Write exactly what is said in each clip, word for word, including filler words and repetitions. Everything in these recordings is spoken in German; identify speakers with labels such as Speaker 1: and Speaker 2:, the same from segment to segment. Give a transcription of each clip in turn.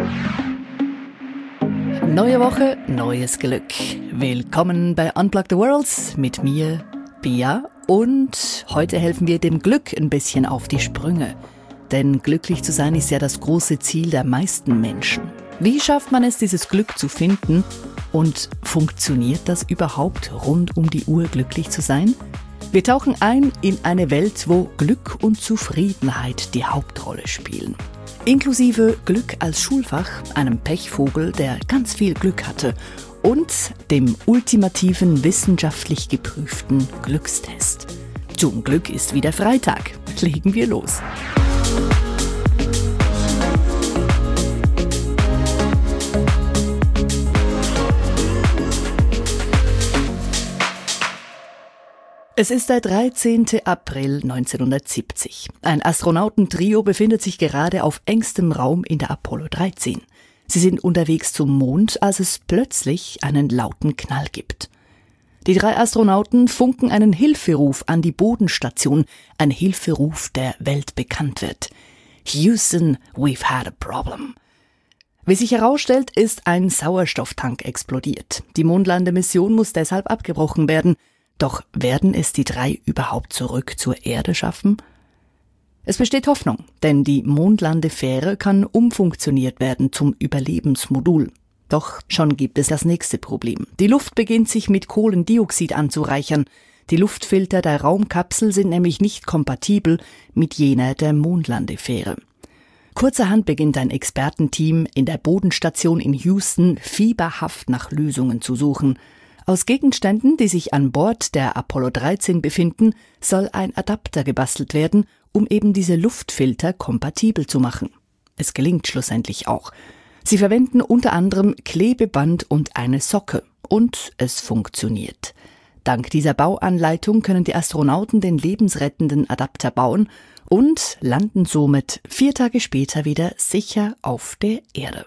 Speaker 1: Neue Woche, neues Glück. Willkommen bei Unplug the World mit mir, Bea. Und heute helfen wir dem Glück ein bisschen auf die Sprünge. Denn glücklich zu sein ist ja das große Ziel der meisten Menschen. Wie schafft man es, dieses Glück zu finden? Und funktioniert das überhaupt, rund um die Uhr glücklich zu sein? Wir tauchen ein in eine Welt, wo Glück und Zufriedenheit die Hauptrolle spielen. Inklusive Glück als Schulfach, einem Pechvogel, der ganz viel Glück hatte, und dem ultimativen wissenschaftlich geprüften Glückstest. Zum Glück ist wieder Freitag. Legen wir los. Es ist der dreizehnten April neunzehnhundertsiebzig. Ein Astronautentrio befindet sich gerade auf engstem Raum in der Apollo dreizehn. Sie sind unterwegs zum Mond, als es plötzlich einen lauten Knall gibt. Die drei Astronauten funken einen Hilferuf an die Bodenstation, ein Hilferuf, der weltbekannt wird. Houston, we've had a problem. Wie sich herausstellt, ist ein Sauerstofftank explodiert. Die Mondlandemission muss deshalb abgebrochen werden. Doch werden es die drei überhaupt zurück zur Erde schaffen? Es besteht Hoffnung, denn die Mondlandefähre kann umfunktioniert werden zum Überlebensmodul. Doch schon gibt es das nächste Problem. Die Luft beginnt sich mit Kohlendioxid anzureichern. Die Luftfilter der Raumkapsel sind nämlich nicht kompatibel mit jener der Mondlandefähre. Kurzerhand beginnt ein Expertenteam in der Bodenstation in Houston fieberhaft nach Lösungen zu suchen. Aus Gegenständen, die sich an Bord der Apollo dreizehn befinden, soll ein Adapter gebastelt werden, um eben diese Luftfilter kompatibel zu machen. Es gelingt schlussendlich auch. Sie verwenden unter anderem Klebeband und eine Socke. Und es funktioniert. Dank dieser Bauanleitung können die Astronauten den lebensrettenden Adapter bauen und landen somit vier Tage später wieder sicher auf der Erde.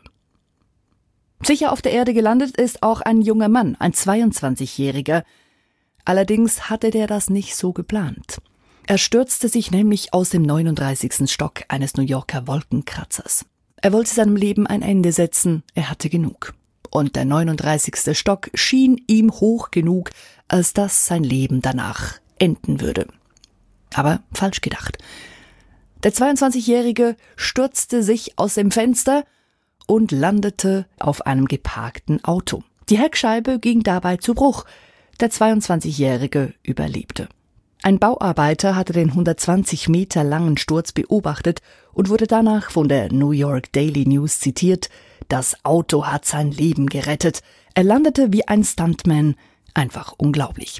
Speaker 1: Sicher auf der Erde gelandet ist auch ein junger Mann, ein zweiundzwanzigjähriger. Allerdings hatte der das nicht so geplant. Er stürzte sich nämlich aus dem neununddreißigsten Stock eines New Yorker Wolkenkratzers. Er wollte seinem Leben ein Ende setzen, er hatte genug. Und der neununddreißigste Stock schien ihm hoch genug, als dass sein Leben danach enden würde. Aber falsch gedacht. Der zweiundzwanzigjährige stürzte sich aus dem Fenster und landete auf einem geparkten Auto. Die Heckscheibe ging dabei zu Bruch. Der zweiundzwanzigjährige überlebte. Ein Bauarbeiter hatte den hundertzwanzig Meter langen Sturz beobachtet und wurde danach von der New York Daily News zitiert: Das Auto hat sein Leben gerettet. Er landete wie ein Stuntman. Einfach unglaublich.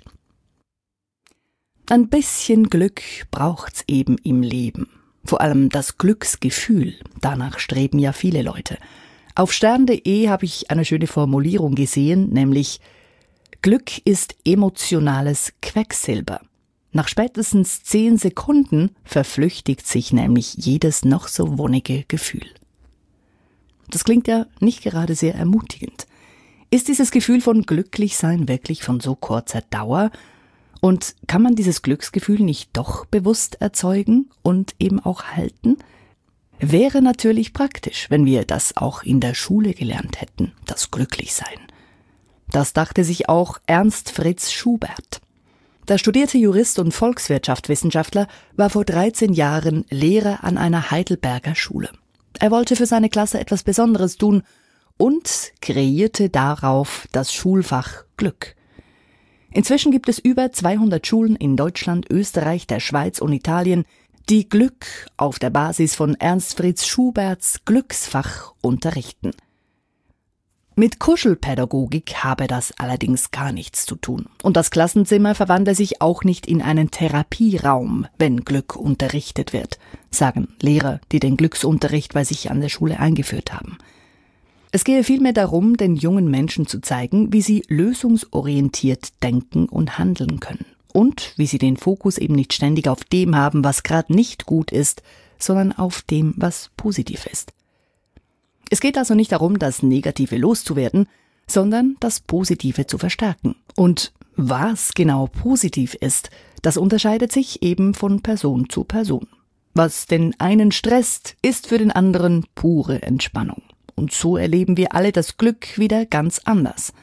Speaker 1: Ein bisschen Glück braucht's eben im Leben. Vor allem das Glücksgefühl, danach streben ja viele Leute. Auf stern punkt de habe ich eine schöne Formulierung gesehen, nämlich: Glück ist emotionales Quecksilber. Nach spätestens zehn Sekunden verflüchtigt sich nämlich jedes noch so wonnige Gefühl. Das klingt ja nicht gerade sehr ermutigend. Ist dieses Gefühl von Glücklichsein wirklich von so kurzer Dauer? Und kann man dieses Glücksgefühl nicht doch bewusst erzeugen und eben auch halten? Wäre natürlich praktisch, wenn wir das auch in der Schule gelernt hätten, das Glücklichsein. Das dachte sich auch Ernst Fritz Schubert. Der studierte Jurist und Volkswirtschaftswissenschaftler war vor dreizehn Jahren Lehrer an einer Heidelberger Schule. Er wollte für seine Klasse etwas Besonderes tun und kreierte darauf das Schulfach Glück. Inzwischen gibt es über zweihundert Schulen in Deutschland, Österreich, der Schweiz und Italien, die Glück auf der Basis von Ernst Fritz Schuberts Glücksfach unterrichten. Mit Kuschelpädagogik habe das allerdings gar nichts zu tun. Und das Klassenzimmer verwandle sich auch nicht in einen Therapieraum, wenn Glück unterrichtet wird, sagen Lehrer, die den Glücksunterricht bei sich an der Schule eingeführt haben. Es gehe vielmehr darum, den jungen Menschen zu zeigen, wie sie lösungsorientiert denken und handeln können. Und wie sie den Fokus eben nicht ständig auf dem haben, was gerade nicht gut ist, sondern auf dem, was positiv ist. Es geht also nicht darum, das Negative loszuwerden, sondern das Positive zu verstärken. Und was genau positiv ist, das unterscheidet sich eben von Person zu Person. Was den einen stresst, ist für den anderen pure Entspannung. und so erleben wir alle das Glück wieder ganz anders.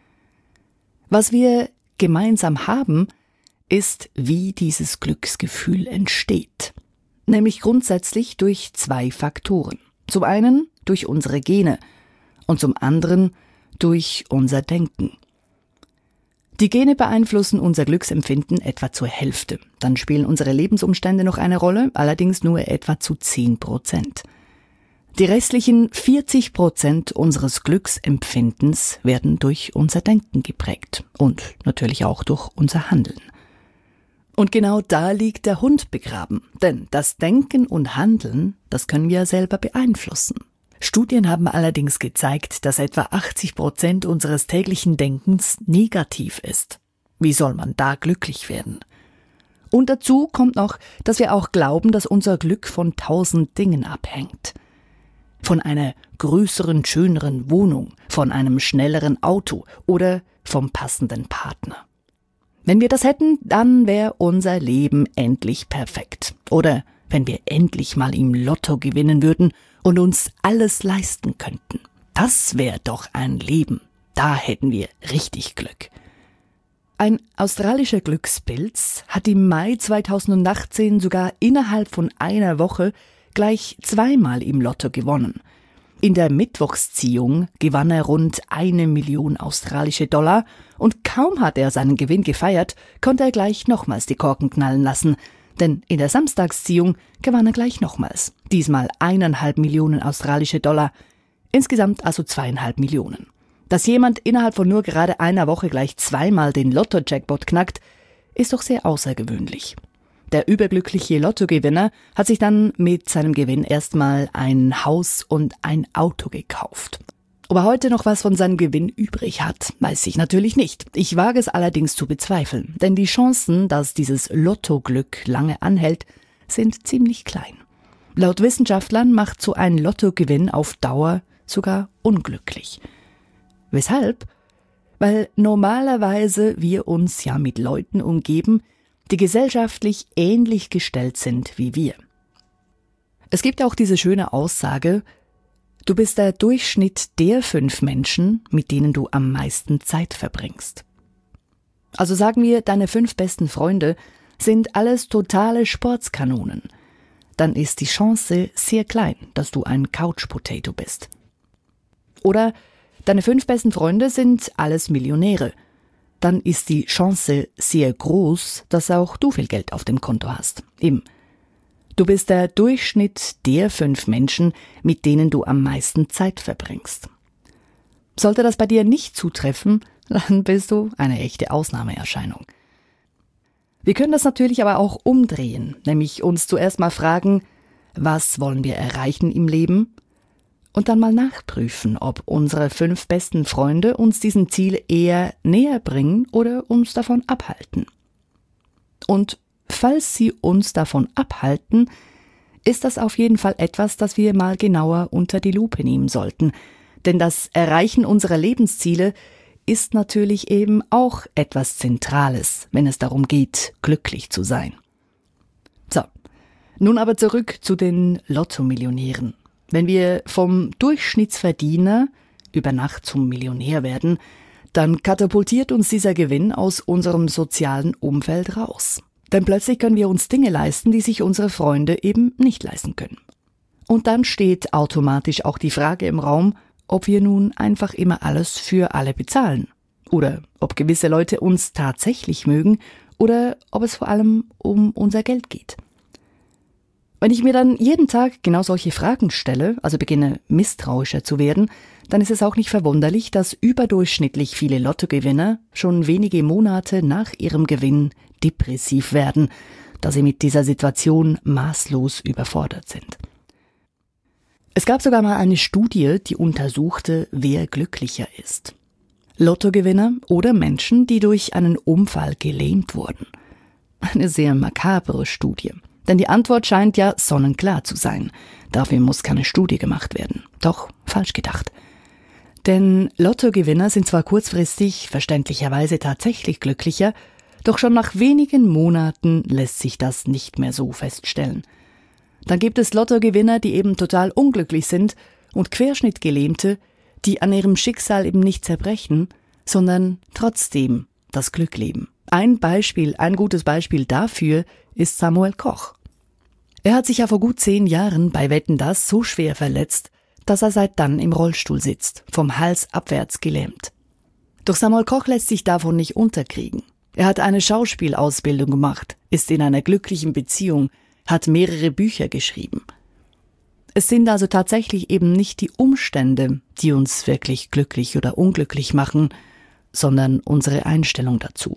Speaker 1: Was wir gemeinsam haben, ist, wie dieses Glücksgefühl entsteht. Nämlich grundsätzlich durch zwei Faktoren. Zum einen durch unsere Gene und zum anderen durch unser Denken. Die Gene beeinflussen unser Glücksempfinden etwa zur Hälfte. Dann spielen unsere Lebensumstände noch eine Rolle, allerdings nur etwa zu zehn Prozent. Die restlichen vierzig Prozent unseres Glücksempfindens werden durch unser Denken geprägt und natürlich auch durch unser Handeln. Und genau da liegt der Hund begraben, denn das Denken und Handeln, das können wir selber beeinflussen. Studien haben allerdings gezeigt, dass etwa achtzig Prozent unseres täglichen Denkens negativ ist. Wie soll man da glücklich werden? Und dazu kommt noch, dass wir auch glauben, dass unser Glück von tausend Dingen abhängt. Von einer größeren, schöneren Wohnung, von einem schnelleren Auto oder vom passenden Partner. Wenn wir das hätten, dann wäre unser Leben endlich perfekt. Oder wenn wir endlich mal im Lotto gewinnen würden und uns alles leisten könnten. Das wäre doch ein Leben. Da hätten wir richtig Glück. Ein australischer Glückspilz hat im Mai zweitausendachtzehn sogar innerhalb von einer Woche gleich zweimal im Lotto gewonnen. In der Mittwochsziehung gewann er rund eine Million australische Dollar und kaum hat er seinen Gewinn gefeiert, konnte er gleich nochmals die Korken knallen lassen. Denn in der Samstagsziehung gewann er gleich nochmals. Diesmal eineinhalb Millionen australische Dollar. Insgesamt also zweieinhalb Millionen. Dass jemand innerhalb von nur gerade einer Woche gleich zweimal den Lotto-Jackpot knackt, ist doch sehr außergewöhnlich. Der überglückliche Lottogewinner hat sich dann mit seinem Gewinn erstmal ein Haus und ein Auto gekauft. Ob er heute noch was von seinem Gewinn übrig hat, weiß ich natürlich nicht. Ich wage es allerdings zu bezweifeln, denn die Chancen, dass dieses Lottoglück lange anhält, sind ziemlich klein. Laut Wissenschaftlern macht so ein Lottogewinn auf Dauer sogar unglücklich. Weshalb? Weil normalerweise wir uns ja mit Leuten umgeben, die gesellschaftlich ähnlich gestellt sind wie wir. Es gibt auch diese schöne Aussage: Du bist der Durchschnitt der fünf Menschen, mit denen du am meisten Zeit verbringst. Also sagen wir, deine fünf besten Freunde sind alles totale Sportskanonen. Dann ist die Chance sehr klein, dass du ein Couch-Potato bist. Oder deine fünf besten Freunde sind alles Millionäre. Dann ist die Chance sehr groß, dass auch du viel Geld auf dem Konto hast. Eben. Du bist der Durchschnitt der fünf Menschen, mit denen du am meisten Zeit verbringst. Sollte das bei dir nicht zutreffen, dann bist du eine echte Ausnahmeerscheinung. Wir können das natürlich aber auch umdrehen, nämlich uns zuerst mal fragen, was wollen wir erreichen im Leben? Und dann mal nachprüfen, ob unsere fünf besten Freunde uns diesem Ziel eher näher bringen oder uns davon abhalten. Und falls sie uns davon abhalten, ist das auf jeden Fall etwas, das wir mal genauer unter die Lupe nehmen sollten. Denn das Erreichen unserer Lebensziele ist natürlich eben auch etwas Zentrales, wenn es darum geht, glücklich zu sein. So, nun aber zurück zu den Lotto-Millionären. Wenn wir vom Durchschnittsverdiener über Nacht zum Millionär werden, dann katapultiert uns dieser Gewinn aus unserem sozialen Umfeld raus. Denn plötzlich können wir uns Dinge leisten, die sich unsere Freunde eben nicht leisten können. Und dann steht automatisch auch die Frage im Raum, ob wir nun einfach immer alles für alle bezahlen. Oder ob gewisse Leute uns tatsächlich mögen oder ob es vor allem um unser Geld geht. Wenn ich mir dann jeden Tag genau solche Fragen stelle, also beginne misstrauischer zu werden, dann ist es auch nicht verwunderlich, dass überdurchschnittlich viele Lottogewinner schon wenige Monate nach ihrem Gewinn depressiv werden, da sie mit dieser Situation maßlos überfordert sind. Es gab sogar mal eine Studie, die untersuchte, wer glücklicher ist. Lottogewinner oder Menschen, die durch einen Unfall gelähmt wurden. Eine sehr makabere Studie. Denn die Antwort scheint ja sonnenklar zu sein. Dafür muss keine Studie gemacht werden. Doch falsch gedacht. Denn Lottogewinner sind zwar kurzfristig verständlicherweise tatsächlich glücklicher, doch schon nach wenigen Monaten lässt sich das nicht mehr so feststellen. Dann gibt es Lottogewinner, die eben total unglücklich sind und Querschnittgelähmte, die an ihrem Schicksal eben nicht zerbrechen, sondern trotzdem das Glück leben. Ein Beispiel, ein gutes Beispiel dafür ist Samuel Koch. Er hat sich ja vor gut zehn Jahren bei Wetten, dass so schwer verletzt, dass er seit dann im Rollstuhl sitzt, vom Hals abwärts gelähmt. Doch Samuel Koch lässt sich davon nicht unterkriegen. Er hat eine Schauspielausbildung gemacht, ist in einer glücklichen Beziehung, hat mehrere Bücher geschrieben. Es sind also tatsächlich eben nicht die Umstände, die uns wirklich glücklich oder unglücklich machen, sondern unsere Einstellung dazu.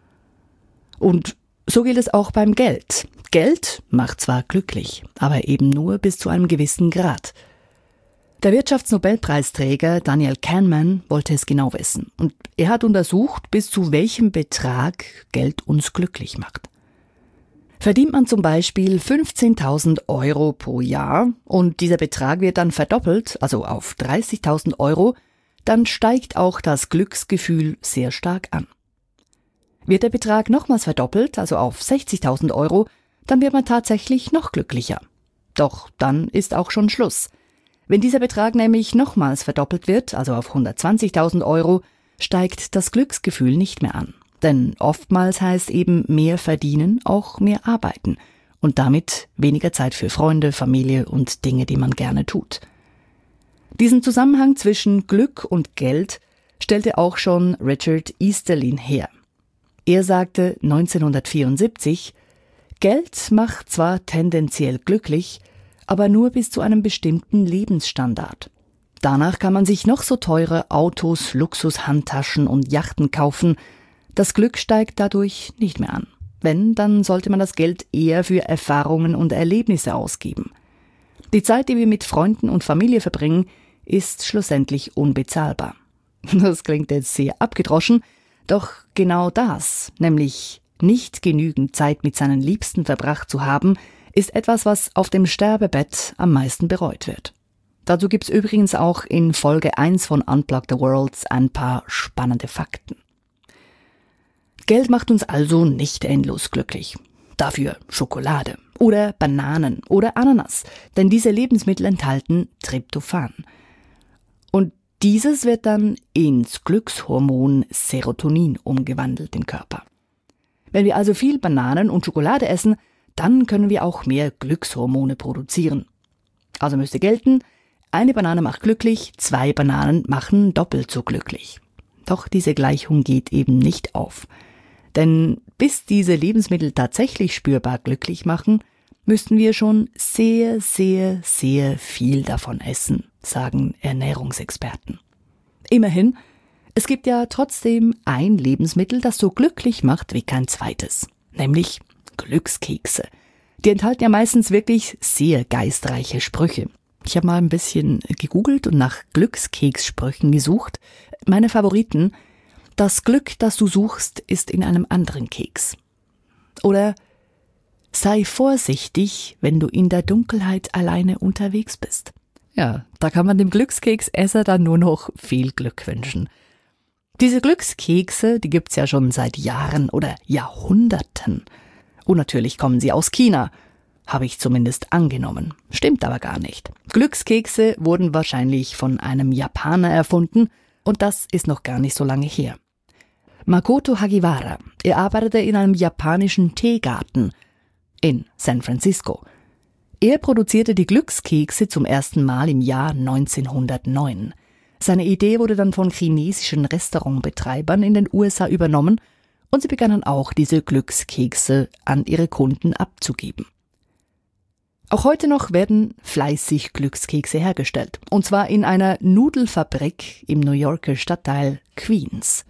Speaker 1: Und so gilt es auch beim Geld. Geld macht zwar glücklich, aber eben nur bis zu einem gewissen Grad. Der Wirtschaftsnobelpreisträger Daniel Kahneman wollte es genau wissen. Und er hat untersucht, bis zu welchem Betrag Geld uns glücklich macht. Verdient man zum Beispiel fünfzehntausend Euro pro Jahr und dieser Betrag wird dann verdoppelt, also auf dreißigtausend Euro, dann steigt auch das Glücksgefühl sehr stark an. Wird der Betrag nochmals verdoppelt, also auf sechzigtausend Euro, dann wird man tatsächlich noch glücklicher. Doch dann ist auch schon Schluss. Wenn dieser Betrag nämlich nochmals verdoppelt wird, also auf hundertzwanzigtausend Euro, steigt das Glücksgefühl nicht mehr an. Denn oftmals heißt eben mehr verdienen auch mehr arbeiten und damit weniger Zeit für Freunde, Familie und Dinge, die man gerne tut. Diesen Zusammenhang zwischen Glück und Geld stellte auch schon Richard Easterlin her. Er sagte neunzehnhundertvierundsiebzig, Geld macht zwar tendenziell glücklich, aber nur bis zu einem bestimmten Lebensstandard. Danach kann man sich noch so teure Autos, Luxushandtaschen und Yachten kaufen. Das Glück steigt dadurch nicht mehr an. Wenn, dann sollte man das Geld eher für Erfahrungen und Erlebnisse ausgeben. Die Zeit, die wir mit Freunden und Familie verbringen, ist schlussendlich unbezahlbar. Das klingt jetzt sehr abgedroschen, doch genau das, nämlich nicht genügend Zeit mit seinen Liebsten verbracht zu haben, ist etwas, was auf dem Sterbebett am meisten bereut wird. Dazu gibt's übrigens auch in Folge eins von Unplug the World ein paar spannende Fakten. Geld macht uns also nicht endlos glücklich. Dafür Schokolade oder Bananen oder Ananas, denn diese Lebensmittel enthalten Tryptophan. Und dieses wird dann ins Glückshormon Serotonin umgewandelt im Körper. Wenn wir also viel Bananen und Schokolade essen, dann können wir auch mehr Glückshormone produzieren. Also müsste gelten, eine Banane macht glücklich, zwei Bananen machen doppelt so glücklich. Doch diese Gleichung geht eben nicht auf. Denn bis diese Lebensmittel tatsächlich spürbar glücklich machen, müssten wir schon sehr, sehr, sehr viel davon essen, sagen Ernährungsexperten. Immerhin, es gibt ja trotzdem ein Lebensmittel, das so glücklich macht wie kein zweites, nämlich Glückskekse. Die enthalten ja meistens wirklich sehr geistreiche Sprüche. Ich habe mal ein bisschen gegoogelt und nach Glückskekssprüchen gesucht. Meine Favoriten: Das Glück, das du suchst, ist in einem anderen Keks. Oder sei vorsichtig, wenn du in der Dunkelheit alleine unterwegs bist. Ja, da kann man dem Glückskeksesser dann nur noch viel Glück wünschen. Diese Glückskekse, die gibt's ja schon seit Jahren oder Jahrhunderten. Und natürlich kommen sie aus China. Habe ich zumindest angenommen. Stimmt aber gar nicht. Glückskekse wurden wahrscheinlich von einem Japaner erfunden und das ist noch gar nicht so lange her. Makoto Hagiwara, er arbeitete in einem japanischen Teegarten in San Francisco. Er produzierte die Glückskekse zum ersten Mal im Jahr neunzehnhundertneun. Seine Idee wurde dann von chinesischen Restaurantbetreibern in den U S A übernommen und sie begannen auch, diese Glückskekse an ihre Kunden abzugeben. Auch heute noch werden fleißig Glückskekse hergestellt, und zwar in einer Nudelfabrik im New Yorker Stadtteil Queens.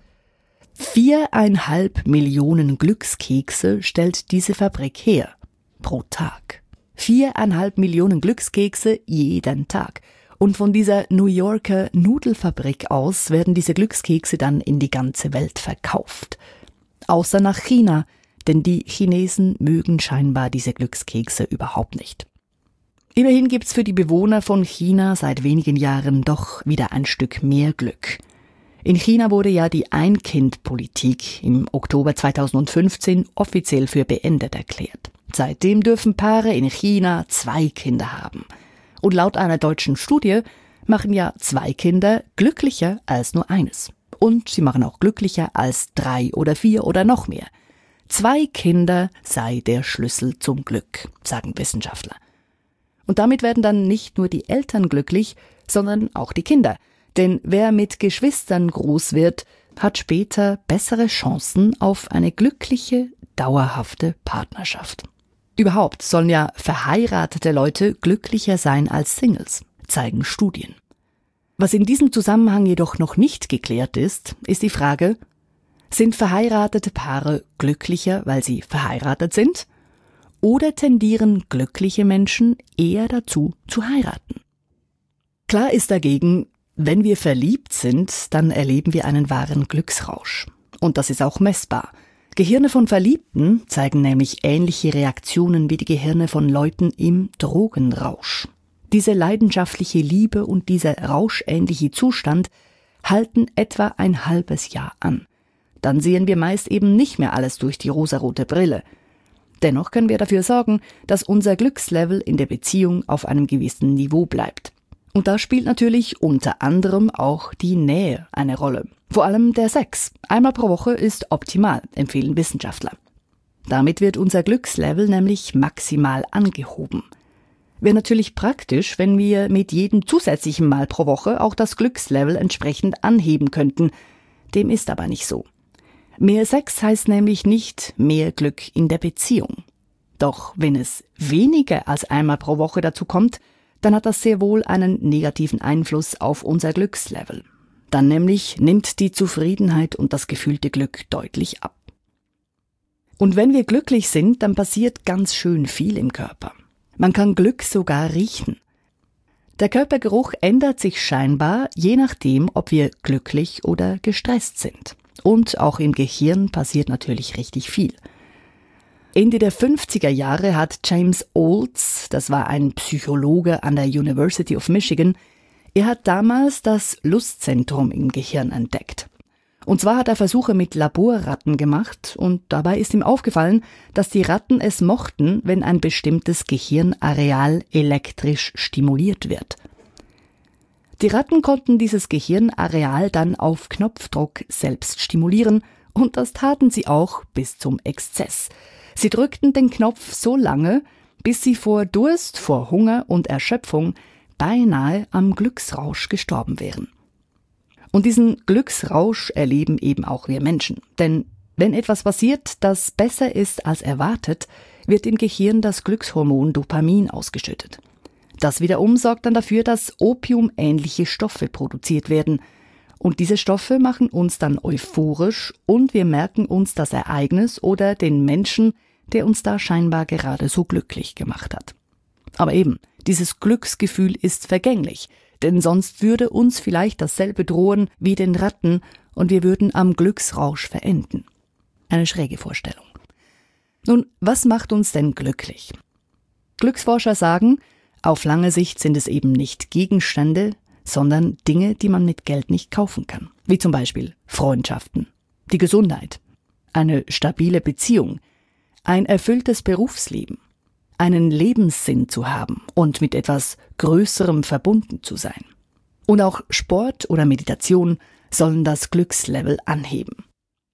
Speaker 1: Viereinhalb Millionen Glückskekse stellt diese Fabrik her, pro Tag. Viereinhalb Millionen Glückskekse jeden Tag. Und von dieser New Yorker Nudelfabrik aus werden diese Glückskekse dann in die ganze Welt verkauft. Außer nach China, denn die Chinesen mögen scheinbar diese Glückskekse überhaupt nicht. Immerhin gibt's für die Bewohner von China seit wenigen Jahren doch wieder ein Stück mehr Glück. In China wurde ja die Ein-Kind-Politik im Oktober zweitausendfünfzehn offiziell für beendet erklärt. Seitdem dürfen Paare in China zwei Kinder haben. Und laut einer deutschen Studie machen ja zwei Kinder glücklicher als nur eines. Und sie machen auch glücklicher als drei oder vier oder noch mehr. Zwei Kinder sei der Schlüssel zum Glück, sagen Wissenschaftler. Und damit werden dann nicht nur die Eltern glücklich, sondern auch die Kinder. Denn wer mit Geschwistern groß wird, hat später bessere Chancen auf eine glückliche, dauerhafte Partnerschaft. Überhaupt sollen ja verheiratete Leute glücklicher sein als Singles, zeigen Studien. Was in diesem Zusammenhang jedoch noch nicht geklärt ist, ist die Frage: Sind verheiratete Paare glücklicher, weil sie verheiratet sind? Oder tendieren glückliche Menschen eher dazu, zu heiraten? Klar ist dagegen, wenn wir verliebt sind, dann erleben wir einen wahren Glücksrausch. Und das ist auch messbar. Gehirne von Verliebten zeigen nämlich ähnliche Reaktionen wie die Gehirne von Leuten im Drogenrausch. Diese leidenschaftliche Liebe und dieser rauschähnliche Zustand halten etwa ein halbes Jahr an. Dann sehen wir meist eben nicht mehr alles durch die rosarote Brille. Dennoch können wir dafür sorgen, dass unser Glückslevel in der Beziehung auf einem gewissen Niveau bleibt. Und da spielt natürlich unter anderem auch die Nähe eine Rolle. Vor allem der Sex. Einmal pro Woche ist optimal, empfehlen Wissenschaftler. Damit wird unser Glückslevel nämlich maximal angehoben. Wäre natürlich praktisch, wenn wir mit jedem zusätzlichen Mal pro Woche auch das Glückslevel entsprechend anheben könnten. Dem ist aber nicht so. Mehr Sex heißt nämlich nicht mehr Glück in der Beziehung. Doch wenn es weniger als einmal pro Woche dazu kommt, dann hat das sehr wohl einen negativen Einfluss auf unser Glückslevel. Dann nämlich nimmt die Zufriedenheit und das gefühlte Glück deutlich ab. Und wenn wir glücklich sind, dann passiert ganz schön viel im Körper. Man kann Glück sogar riechen. Der Körpergeruch ändert sich scheinbar, je nachdem, ob wir glücklich oder gestresst sind. Und auch im Gehirn passiert natürlich richtig viel. Ende der fünfziger Jahre hat James Olds, das war ein Psychologe an der University of Michigan, er hat damals das Lustzentrum im Gehirn entdeckt. Und zwar hat er Versuche mit Laborratten gemacht und dabei ist ihm aufgefallen, dass die Ratten es mochten, wenn ein bestimmtes Gehirnareal elektrisch stimuliert wird. Die Ratten konnten dieses Gehirnareal dann auf Knopfdruck selbst stimulieren und das taten sie auch bis zum Exzess. Sie drückten den Knopf so lange, bis sie vor Durst, vor Hunger und Erschöpfung beinahe am Glücksrausch gestorben wären. Und diesen Glücksrausch erleben eben auch wir Menschen. Denn wenn etwas passiert, das besser ist als erwartet, wird im Gehirn das Glückshormon Dopamin ausgeschüttet. Das wiederum sorgt dann dafür, dass opiumähnliche Stoffe produziert werden. Und diese Stoffe machen uns dann euphorisch und wir merken uns das Ereignis oder den Menschen, der uns da scheinbar gerade so glücklich gemacht hat. Aber eben, dieses Glücksgefühl ist vergänglich, denn sonst würde uns vielleicht dasselbe drohen wie den Ratten und wir würden am Glücksrausch verenden. Eine schräge Vorstellung. Nun, was macht uns denn glücklich? Glücksforscher sagen, auf lange Sicht sind es eben nicht Gegenstände, sondern Dinge, die man mit Geld nicht kaufen kann. Wie zum Beispiel Freundschaften, die Gesundheit, eine stabile Beziehung, ein erfülltes Berufsleben, einen Lebenssinn zu haben und mit etwas Größerem verbunden zu sein. Und auch Sport oder Meditation sollen das Glückslevel anheben.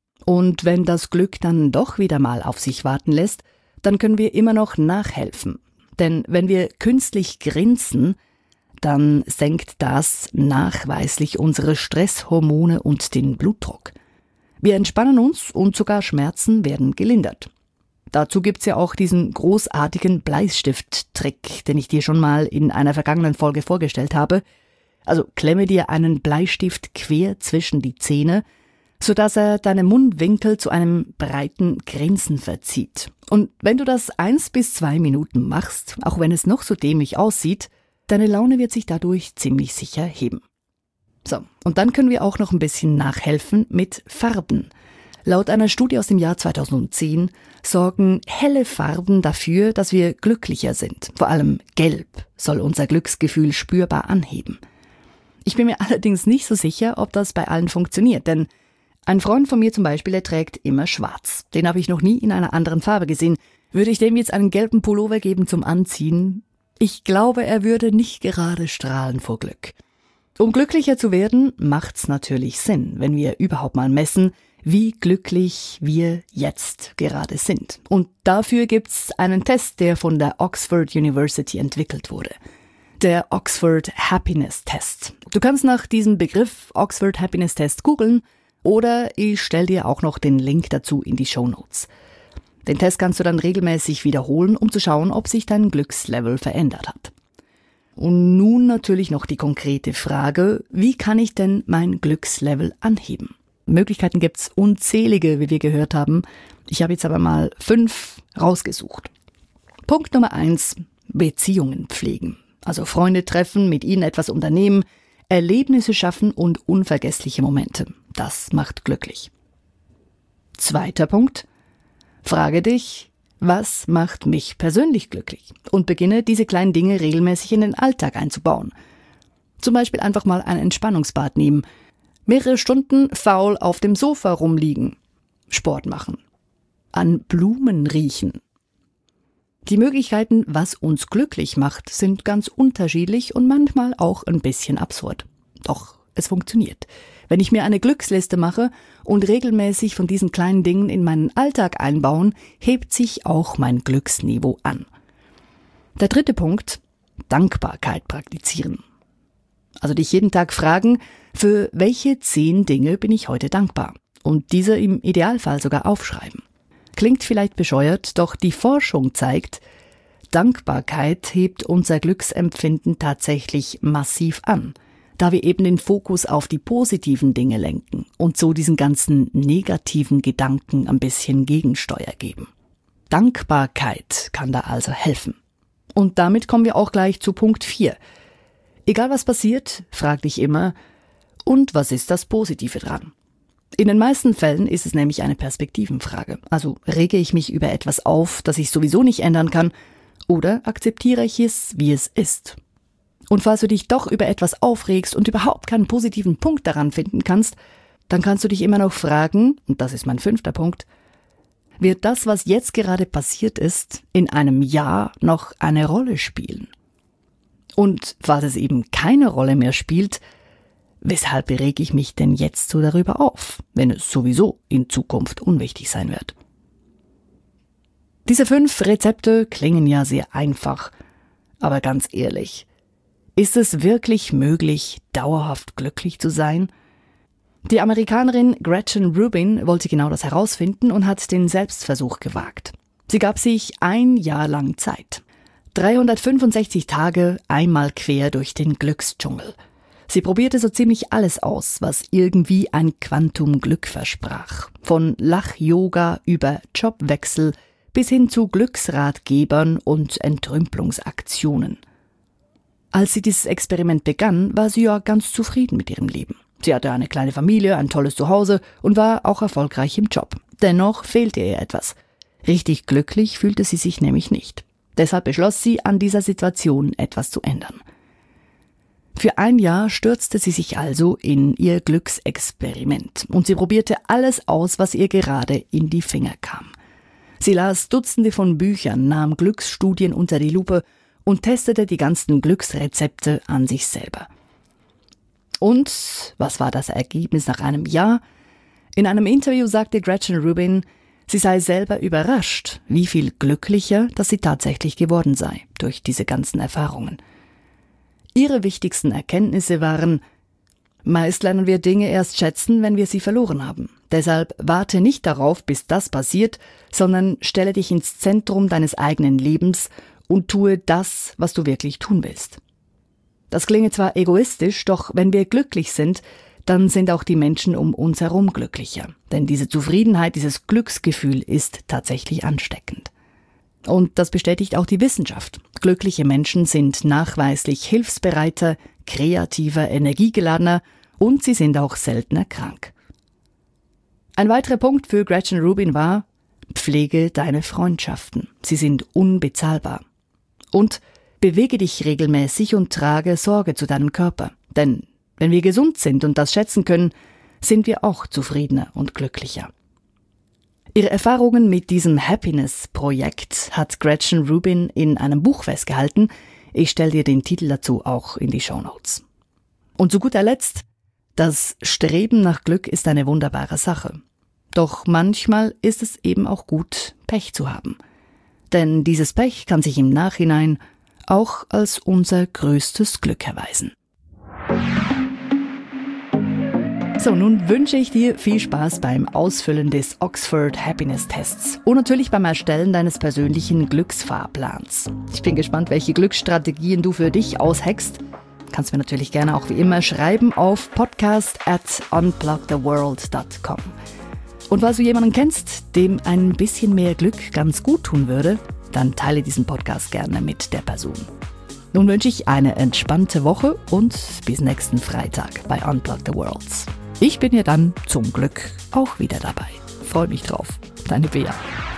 Speaker 1: Und wenn das Glück dann doch wieder mal auf sich warten lässt, dann können wir immer noch nachhelfen. Denn wenn wir künstlich grinsen, dann senkt das nachweislich unsere Stresshormone und den Blutdruck. Wir entspannen uns und sogar Schmerzen werden gelindert. Dazu gibt's ja auch diesen großartigen Bleistift-Trick, den ich dir schon mal in einer vergangenen Folge vorgestellt habe. Also klemme dir einen Bleistift quer zwischen die Zähne, sodass er deine Mundwinkel zu einem breiten Grinsen verzieht. Und wenn du das eins bis zwei Minuten machst, auch wenn es noch so dämlich aussieht, deine Laune wird sich dadurch ziemlich sicher heben. So, und dann können wir auch noch ein bisschen nachhelfen mit Farben. Laut einer Studie aus dem Jahr zweitausendzehn sorgen helle Farben dafür, dass wir glücklicher sind. Vor allem Gelb soll unser Glücksgefühl spürbar anheben. Ich bin mir allerdings nicht so sicher, ob das bei allen funktioniert, denn ein Freund von mir zum Beispiel, der trägt immer schwarz. Den habe ich noch nie in einer anderen Farbe gesehen. Würde ich dem jetzt einen gelben Pullover geben zum Anziehen? Ich glaube, er würde nicht gerade strahlen vor Glück. Um glücklicher zu werden, macht's natürlich Sinn, wenn wir überhaupt mal messen, wie glücklich wir jetzt gerade sind. Und dafür gibt's einen Test, der von der Oxford University entwickelt wurde. Der Oxford Happiness Test. Du kannst nach diesem Begriff Oxford Happiness Test googeln oder ich stelle dir auch noch den Link dazu in die Shownotes. Den Test kannst du dann regelmäßig wiederholen, um zu schauen, ob sich dein Glückslevel verändert hat. Und nun natürlich noch die konkrete Frage, wie kann ich denn mein Glückslevel anheben? Möglichkeiten gibt's unzählige, wie wir gehört haben. Ich habe jetzt aber mal fünf rausgesucht. Punkt Nummer eins, Beziehungen pflegen. Also Freunde treffen, mit ihnen etwas unternehmen, Erlebnisse schaffen und unvergessliche Momente. Das macht glücklich. Zweiter Punkt, frage dich, was macht mich persönlich glücklich? Und beginne, diese kleinen Dinge regelmäßig in den Alltag einzubauen. Zum Beispiel einfach mal ein Entspannungsbad nehmen, mehrere Stunden faul auf dem Sofa rumliegen, Sport machen, an Blumen riechen. Die Möglichkeiten, was uns glücklich macht, sind ganz unterschiedlich und manchmal auch ein bisschen absurd. Doch es funktioniert. Wenn ich mir eine Glücksliste mache und regelmäßig von diesen kleinen Dingen in meinen Alltag einbauen, hebt sich auch mein Glücksniveau an. Der dritte Punkt, Dankbarkeit praktizieren. Also dich jeden Tag fragen, für welche zehn Dinge bin ich heute dankbar? Und diese im Idealfall sogar aufschreiben. Klingt vielleicht bescheuert, doch die Forschung zeigt, Dankbarkeit hebt unser Glücksempfinden tatsächlich massiv an, da wir eben den Fokus auf die positiven Dinge lenken und so diesen ganzen negativen Gedanken ein bisschen Gegensteuer geben. Dankbarkeit kann da also helfen. Und damit kommen wir auch gleich zu Punkt vier. Egal was passiert, frag dich immer, und was ist das Positive dran? In den meisten Fällen ist es nämlich eine Perspektivenfrage. Also rege ich mich über etwas auf, das ich sowieso nicht ändern kann, oder akzeptiere ich es, wie es ist? Und falls du dich doch über etwas aufregst und überhaupt keinen positiven Punkt daran finden kannst, dann kannst du dich immer noch fragen, und das ist mein fünfter Punkt, wird das, was jetzt gerade passiert ist, in einem Jahr noch eine Rolle spielen? Und falls es eben keine Rolle mehr spielt, weshalb rege ich mich denn jetzt so darüber auf, wenn es sowieso in Zukunft unwichtig sein wird? Diese fünf Rezepte klingen ja sehr einfach, aber ganz ehrlich, ist es wirklich möglich, dauerhaft glücklich zu sein? Die Amerikanerin Gretchen Rubin wollte genau das herausfinden und hat den Selbstversuch gewagt. Sie gab sich ein Jahr lang Zeit. dreihundertfünfundsechzig Tage einmal quer durch den Glücksdschungel. Sie probierte so ziemlich alles aus, was irgendwie ein Quantum Glück versprach. Von Lach-Yoga über Jobwechsel bis hin zu Glücksratgebern und Entrümpelungsaktionen. Als sie dieses Experiment begann, war sie ja ganz zufrieden mit ihrem Leben. Sie hatte eine kleine Familie, ein tolles Zuhause und war auch erfolgreich im Job. Dennoch fehlte ihr etwas. Richtig glücklich fühlte sie sich nämlich nicht. Deshalb beschloss sie, an dieser Situation etwas zu ändern. Für ein Jahr stürzte sie sich also in ihr Glücksexperiment und sie probierte alles aus, was ihr gerade in die Finger kam. Sie las Dutzende von Büchern, nahm Glücksstudien unter die Lupe und testete die ganzen Glücksrezepte an sich selber. Und was war das Ergebnis nach einem Jahr? In einem Interview sagte Gretchen Rubin, sie sei selber überrascht, wie viel glücklicher, dass sie tatsächlich geworden sei durch diese ganzen Erfahrungen. Ihre wichtigsten Erkenntnisse waren: Meist lernen wir Dinge erst schätzen, wenn wir sie verloren haben. Deshalb warte nicht darauf, bis das passiert, sondern stelle dich ins Zentrum deines eigenen Lebens und tue das, was du wirklich tun willst. Das klinge zwar egoistisch, doch wenn wir glücklich sind, dann sind auch die Menschen um uns herum glücklicher. Denn diese Zufriedenheit, dieses Glücksgefühl ist tatsächlich ansteckend. Und das bestätigt auch die Wissenschaft. Glückliche Menschen sind nachweislich hilfsbereiter, kreativer, energiegeladener und sie sind auch seltener krank. Ein weiterer Punkt für Gretchen Rubin war: Pflege deine Freundschaften. Sie sind unbezahlbar. Und bewege dich regelmäßig und trage Sorge zu deinem Körper. Denn wenn wir gesund sind und das schätzen können, sind wir auch zufriedener und glücklicher. Ihre Erfahrungen mit diesem Happiness-Projekt hat Gretchen Rubin in einem Buch festgehalten. Ich stelle dir den Titel dazu auch in die Shownotes. Und zu guter Letzt, das Streben nach Glück ist eine wunderbare Sache. Doch manchmal ist es eben auch gut, Pech zu haben. Denn dieses Pech kann sich im Nachhinein auch als unser größtes Glück erweisen. So, nun wünsche ich dir viel Spaß beim Ausfüllen des Oxford Happiness Tests und natürlich beim Erstellen deines persönlichen Glücksfahrplans. Ich bin gespannt, welche Glücksstrategien du für dich aushackst. Kannst mir natürlich gerne auch wie immer schreiben auf podcast at unplug the world dot com. Und falls du jemanden kennst, dem ein bisschen mehr Glück ganz gut tun würde, dann teile diesen Podcast gerne mit der Person. Nun wünsche ich eine entspannte Woche und bis nächsten Freitag bei Unplug the Worlds. Ich bin ja dann zum Glück auch wieder dabei. Freue mich drauf. Deine Bea.